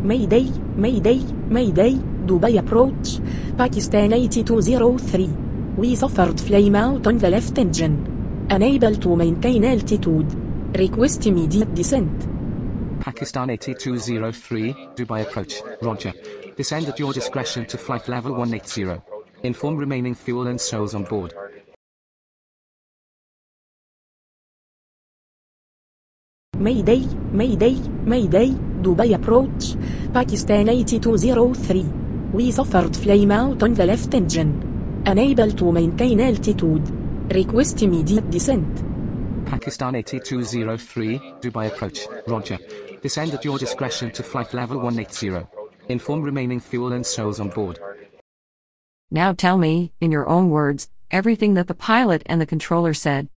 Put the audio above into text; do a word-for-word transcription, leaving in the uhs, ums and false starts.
Mayday, Mayday, Mayday, Dubai approach, Pakistan eight two zero three. We suffered flame out on the left engine. Unable to maintain altitude. Request immediate descent. Pakistan eight two zero three, Dubai approach, roger. Descend at your discretion to flight level one eighty. Inform remaining fuel and souls on board. Mayday, Mayday, Mayday, Dubai approach, Pakistan eight two zero three. We suffered flame out on the left engine. Unable to maintain altitude. Request immediate descent. Pakistan eight two zero three, Dubai approach, roger. Descend at your discretion to flight level one eighty. Inform remaining fuel and souls on board. Now tell me, in your own words, everything that the pilot and the controller said.